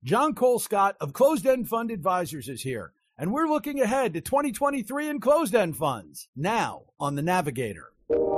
John Colescott of Closed End Fund Advisors is here, and we're looking ahead to 2023 in closed-end funds, now on The Navigator.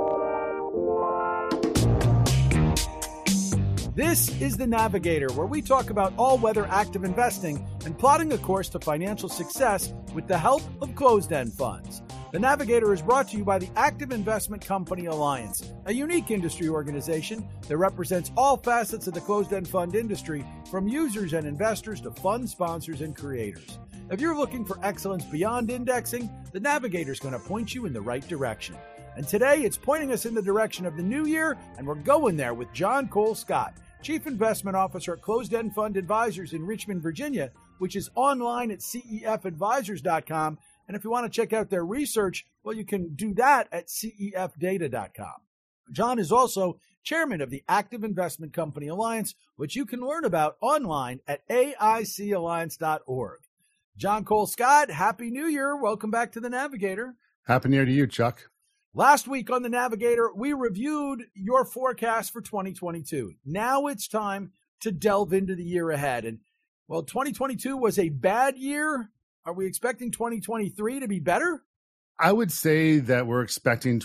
This is The Navigator, where we talk about all-weather active investing and plotting a course to financial success with the help of closed-end funds. The Navigator is brought to you by the Active Investment Company Alliance, a unique industry organization that represents all facets of the closed-end fund industry, from users and investors to fund sponsors and creators. If you're looking for excellence beyond indexing, the Navigator is going to point you in the right direction. And today, it's pointing us in the direction of the new year, and we're going there with John Colescott, Chief Investment Officer at Closed End Fund Advisors in Richmond, Virginia, which is online at cefadvisors.com. And if you want to check out their research, well, you can do that at cefdata.com. John is also chairman of the Active Investment Company Alliance, which you can learn about online at aicalliance.org. John Colescott, Happy New Year. Welcome back to The Navigator. Happy New Year to you, Chuck. Last week on The Navigator, we reviewed your forecast for 2022. Now it's time to delve into the year ahead. And, well, 2022 was a bad year. Are we expecting 2023 to be better? I would say that we're expecting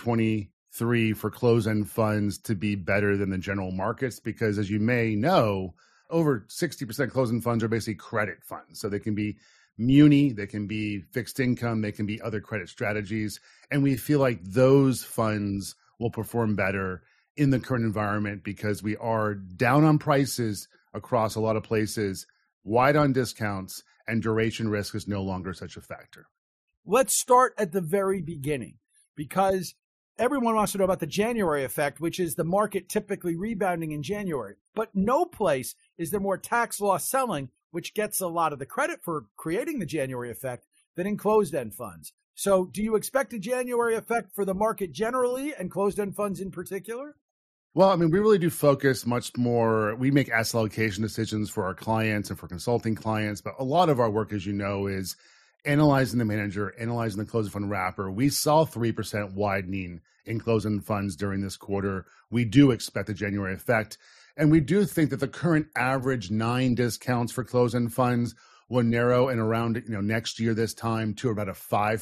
23 for closed-end funds to be better than the general markets because, as you may know, over 60% closed-end funds are basically credit funds. So they can be muni, they can be fixed income, they can be other credit strategies. And we feel like those funds will perform better in the current environment because we are down on prices across a lot of places, wide on discounts, and duration risk is no longer such a factor. Let's start at the very beginning, because everyone wants to know about the January effect, which is the market typically rebounding in January. But no place is there more tax loss selling, which gets a lot of the credit for creating the January effect, than in closed-end funds. So do you expect a January effect for the market generally and closed-end funds in particular? Well, I mean, we really do focus much more. We make asset allocation decisions for our clients and for consulting clients. But a lot of our work, as you know, is analyzing the manager, analyzing the closed fund wrapper. We saw 3% widening in closed-end funds during this quarter. We do expect a January effect. And we do think that the current average 9 discounts for closed-end funds will narrow in around next year this time to about a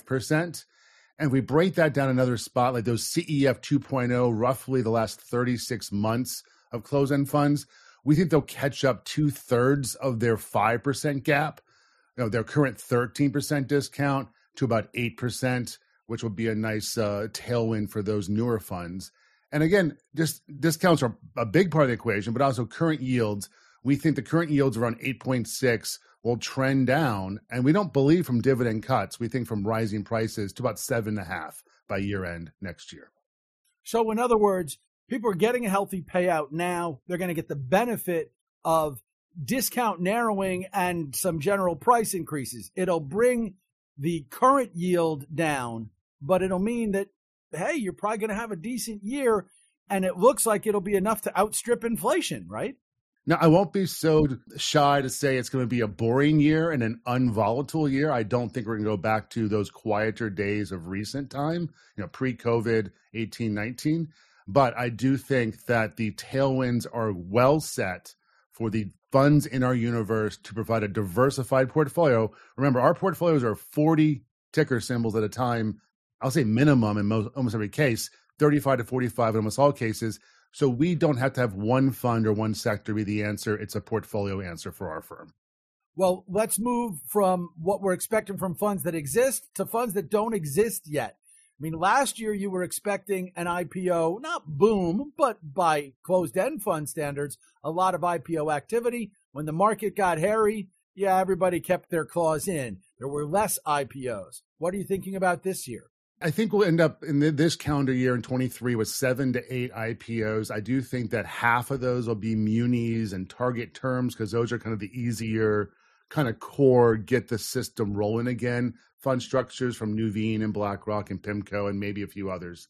5%. And if we break that down another spot, like those CEF 2.0, roughly the last 36 months of closed-end funds, we think they'll catch up 2/3 of their 5% gap, their current 13% discount to about 8%, which will be a nice tailwind for those newer funds. And again, just discounts are a big part of the equation, but also current yields. We think the current yields around 8.6 will trend down, and we don't believe from dividend cuts. We think from rising prices to about 7.5 by year end next year. So in other words, people are getting a healthy payout now. They're going to get the benefit of discount narrowing and some general price increases. It'll bring the current yield down, but it'll mean that, hey, you're probably going to have a decent year, and it looks like it'll be enough to outstrip inflation, right? Now, I won't be so shy to say it's going to be a boring year and an unvolatile year. I don't think we're going to go back to those quieter days of recent time, pre-COVID 18, 19. But I do think that the tailwinds are well set for the funds in our universe to provide a diversified portfolio. Remember, our portfolios are 40 ticker symbols at a time. I'll say minimum in almost every case, 35 to 45 in almost all cases. So we don't have to have one fund or one sector be the answer. It's a portfolio answer for our firm. Well, let's move from what we're expecting from funds that exist to funds that don't exist yet. I mean, last year you were expecting an IPO, not boom, but by closed-end fund standards, a lot of IPO activity. When the market got hairy, everybody kept their claws in. There were less IPOs. What are you thinking about this year? I think we'll end up in this calendar year in 23 with 7 to 8 IPOs. I do think that half of those will be munis and target terms because those are kind of the easier kind of core, get the system rolling again, fund structures from Nuveen and BlackRock and PIMCO and maybe a few others.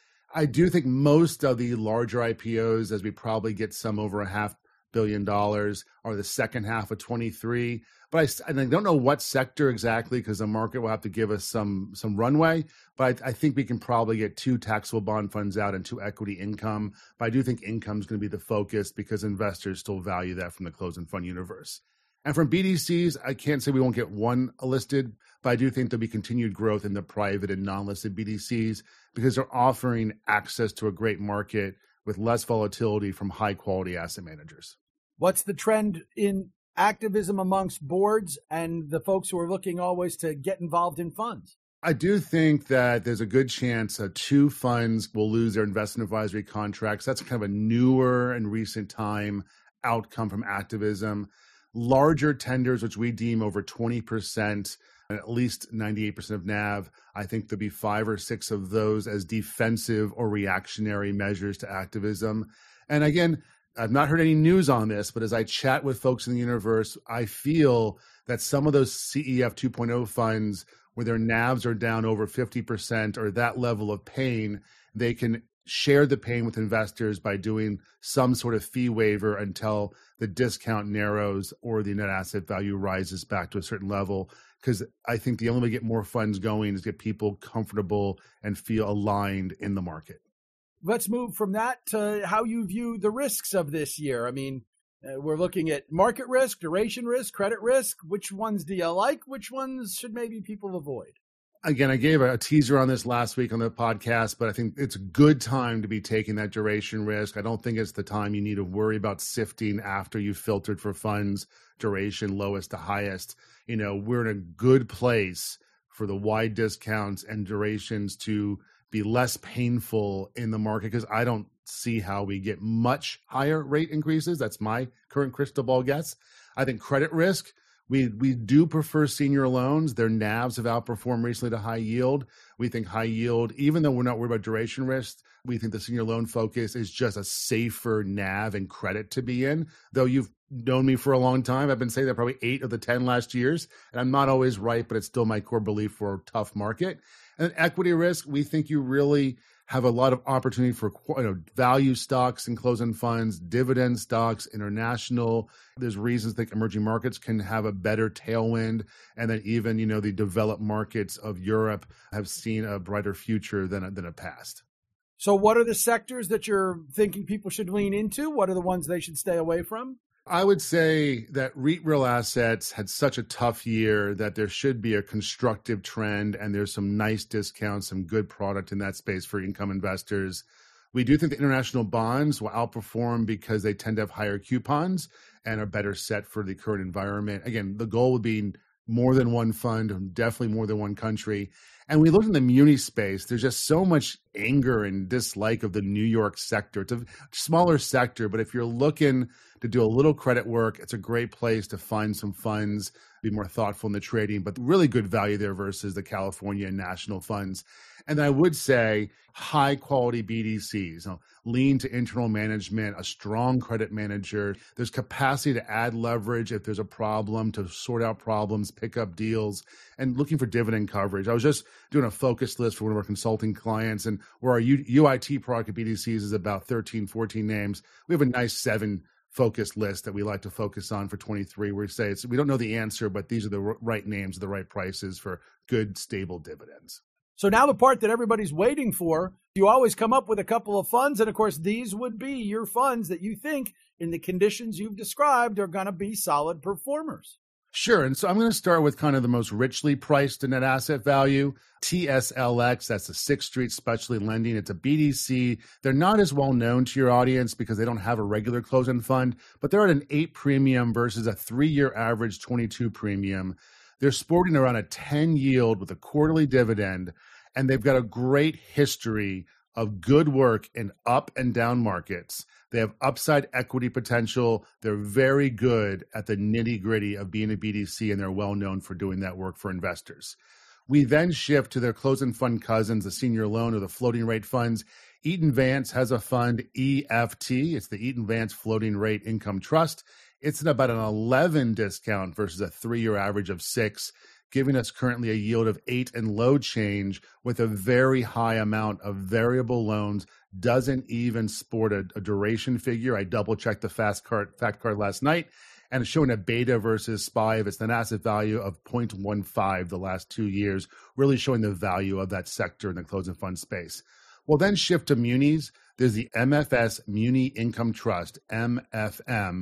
I do think most of the larger IPOs, as we probably get some over $500 million, are the second half of 23. But I don't know what sector exactly because the market will have to give us some runway. But I think we can probably get 2 taxable bond funds out and 2 equity income. But I do think income is going to be the focus because investors still value that from the closed-end fund universe. And from BDCs, I can't say we won't get one listed, but I do think there'll be continued growth in the private and non-listed BDCs because they're offering access to a great market with less volatility from high-quality asset managers. What's the trend in activism amongst boards and the folks who are looking always to get involved in funds? I do think that there's a good chance that 2 funds will lose their investment advisory contracts. That's kind of a newer and recent time outcome from activism. Larger tenders, which we deem over 20%, and at least 98% of NAV, I think there'll be 5 or 6 of those as defensive or reactionary measures to activism. And again, I've not heard any news on this, but as I chat with folks in the universe, I feel that some of those CEF 2.0 funds where their NAVs are down over 50% or that level of pain, they can share the pain with investors by doing some sort of fee waiver until the discount narrows or the net asset value rises back to a certain level. Because I think the only way to get more funds going is get people comfortable and feel aligned in the market. Let's move from that to how you view the risks of this year. I mean, we're looking at market risk, duration risk, credit risk. Which ones do you like? Which ones should maybe people avoid? Again, I gave a teaser on this last week on the podcast, but I think it's a good time to be taking that duration risk. I don't think it's the time you need to worry about sifting after you've filtered for funds, duration, lowest to highest. You know, we're in a good place for the wide discounts and durations to be less painful in the market because I don't see how we get much higher rate increases. That's my current crystal ball guess. I think credit risk, we do prefer senior loans. Their NAVs have outperformed recently to high yield. We think high yield, even though we're not worried about duration risk, we think the senior loan focus is just a safer NAV and credit to be in. Though you've known me for a long time, I've been saying that probably 8 of the 10 last years, and I'm not always right, but it's still my core belief for a tough market. And then equity risk, we think you really have a lot of opportunity for value stocks and closed-end funds, dividend stocks, international. There's reasons I think emerging markets can have a better tailwind. And then even, the developed markets of Europe have seen a brighter future than a past. So what are the sectors that you're thinking people should lean into? What are the ones they should stay away from? I would say that REIT real assets had such a tough year that there should be a constructive trend, and there's some nice discounts, some good product in that space for income investors. We do think the international bonds will outperform because they tend to have higher coupons and are better set for the current environment. Again, the goal would be more than one fund, definitely more than one country. And we look in the muni space, there's just so much anger and dislike of the New York sector. It's a smaller sector, but if you're looking to do a little credit work, it's a great place to find some funds, be more thoughtful in the trading, but really good value there versus the California and national funds. And I would say high quality BDCs, lean to internal management, a strong credit manager. There's capacity to add leverage if there's a problem, to sort out problems, pick up deals, and looking for dividend coverage. I was just doing a focus list for one of our consulting clients, and where our UIT product at BDCs is about 13, 14 names. We have a nice 7 focus list that we like to focus on for 23, where we say we don't know the answer, but these are the right names, the right prices for good, stable dividends. So now the part that everybody's waiting for, you always come up with a couple of funds. And of course, these would be your funds that you think in the conditions you've described are going to be solid performers. Sure. And so I'm going to start with kind of the most richly priced to net asset value, TSLX. That's the Sixth Street Specialty Lending. It's a BDC. They're not as well known to your audience because they don't have a regular closed-end fund, but they're at an 8 premium versus a 3-year average 22 premium. They're sporting around a 10 yield with a quarterly dividend, and they've got a great history of good work in up and down markets. They have upside equity potential. They're very good at the nitty gritty of being a BDC, and they're well known for doing that work for investors. We then shift to their closed-end fund cousins, the senior loan or the floating rate funds. Eaton Vance has a fund, EFT. It's the Eaton Vance Floating Rate Income Trust. It's at about an 11 discount versus a 3-year average of 6, giving us currently a yield of 8 and low change with a very high amount of variable loans. Doesn't even sport a duration figure. I double-checked the fact card last night, and it's showing a beta versus SPY of its net asset value of 0.15 the last 2 years, really showing the value of that sector in the closed-end fund space. We'll then shift to munis. There's the MFS Muni Income Trust, MFM,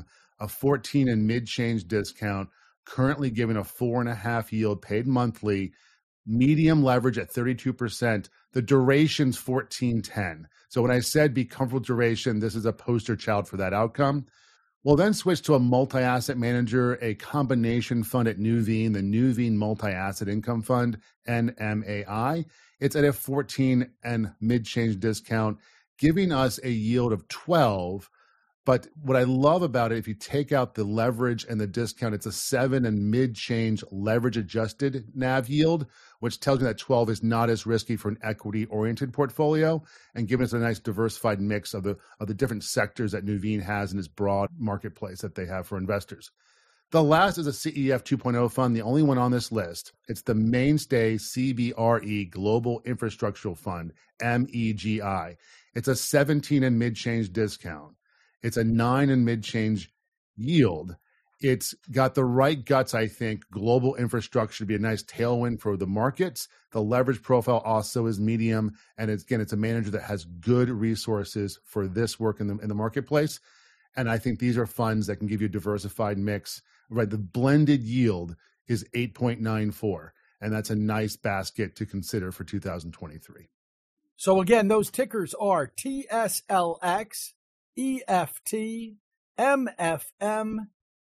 a 14 and mid-change discount, currently giving a 4.5 yield paid monthly, medium leverage at 32%. The duration's 14.10. So when I said be comfortable duration, this is a poster child for that outcome. We'll then switch to a multi-asset manager, a combination fund at Nuveen, the Nuveen Multi-Asset Income Fund, NMAI. It's at a 14 and mid-change discount, giving us a yield of 12. But what I love about it, if you take out the leverage and the discount, it's a 7 and mid-change leverage-adjusted NAV yield, which tells you that 12 is not as risky for an equity-oriented portfolio and giving us a nice diversified mix of the different sectors that Nuveen has in its broad marketplace that they have for investors. The last is a CEF 2.0 fund, the only one on this list. It's the Mainstay CBRE Global Infrastructural Fund, MEGI. It's a 17 and mid-change discount. It's a 9 and mid-change yield. It's got the right guts, I think. Global infrastructure to be a nice tailwind for the markets. The leverage profile also is medium. And it's a manager that has good resources for this work in the marketplace. And I think these are funds that can give you a diversified mix. Right, the blended yield is 8.94. And that's a nice basket to consider for 2023. So again, those tickers are TSLX, EFT, MFM,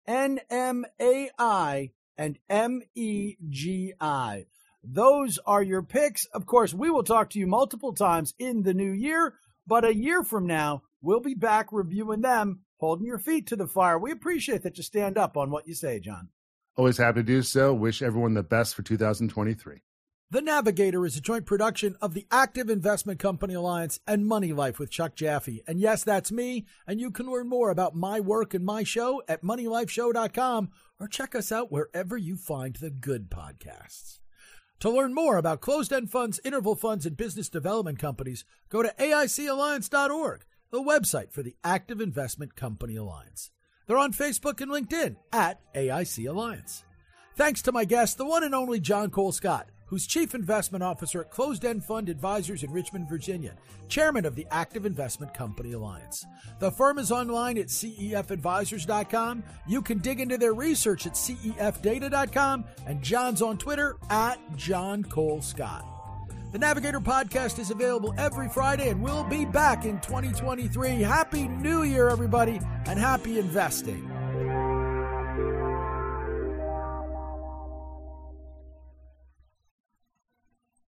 NMAI, and MEGI. Those are your picks. Of course, we will talk to you multiple times in the new year, but a year from now, we'll be back reviewing them, holding your feet to the fire. We appreciate that you stand up on what you say, John. Always happy to do so. Wish everyone the best for 2023. The Navigator is a joint production of the Active Investment Company Alliance and Money Life with Chuck Jaffe. And yes, that's me. And you can learn more about my work and my show at moneylifeshow.com or check us out wherever you find the good podcasts. To learn more about closed-end funds, interval funds, and business development companies, go to AICalliance.org, the website for the Active Investment Company Alliance. They're on Facebook and LinkedIn at AIC Alliance. Thanks to my guest, the one and only John Cole Scott, who's Chief Investment Officer at Closed End Fund Advisors in Richmond, Virginia, Chairman of the Active Investment Company Alliance. The firm is online at cefadvisors.com. You can dig into their research at cefdata.com, and John's on Twitter at John Cole Scott. The Navigator podcast is available every Friday, and we'll be back in 2023. Happy New Year, everybody, and happy investing.